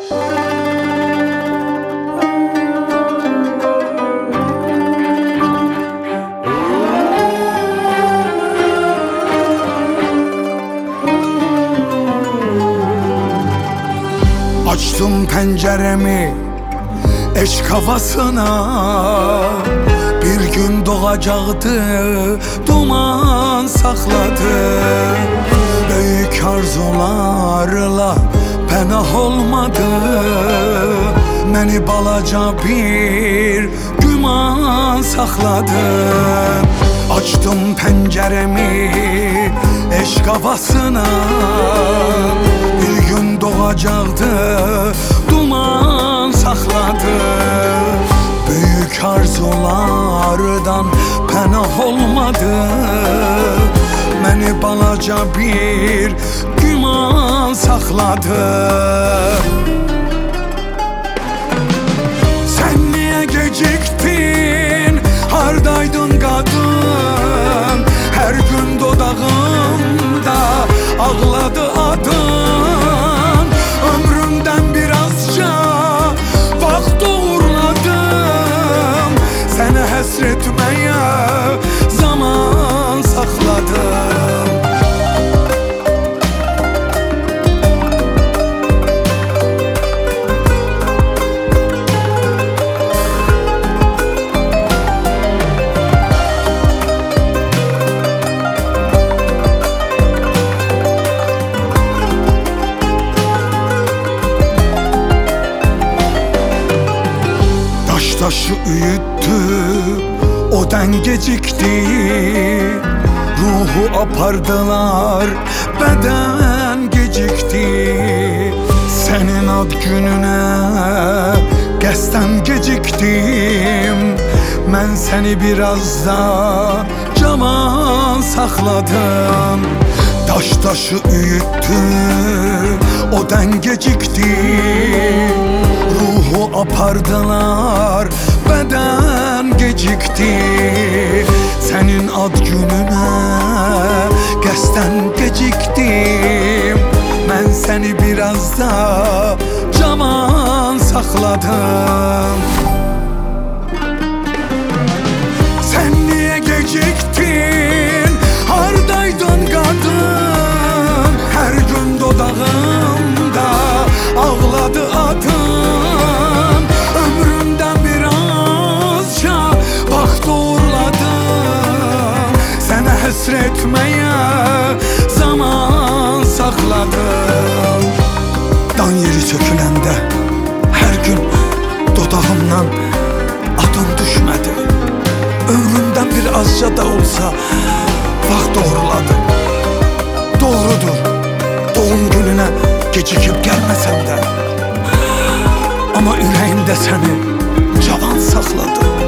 Açtım penceremi eşk havasına, bir gün doğacaktı duman sakladı. Büyük arzularla pənah olmadı, məni balaca bir güman sakladı. Açtım penceremi eşk havasına, bir gün doğacaktı duman sakladı. Büyük arzulardan pənah olmadı, məni balaca bir güman sakladı. Sen niye geciktin, hardaydın kadın? Her gün dodağımda ağladı adın. Ömrümden birazca vaxt uğurladım, seni həsretmeye zaman sakladım. Taşı üyüttü, odan gecikti. Ruhu apardılar, beden gecikti. Senin ad gününe qəsdən geciktim. Mən seni biraz da caman sakladım. Taşı üyüttü, odan gecikti. Ruhu apardılar, beden gecikti. Senin ad gününe qəsdən geciktim. Mən seni biraz da caman sakladım. Sen niye geciktin, hardaydın kadın? Her gün dodağımda ağladı adın. Ömrümden birazca vaxt uğurladım, seni həsretmeye zaman sakladım. Dan yeri söküləndə her gün dodağımdan adın düşmedi. Ömrümden bir azca da olsa vaxt uğurladım. Doğrudur, doğum gününe gecikip gelmesem de, ama ürəyimdə səni cavan sakladım.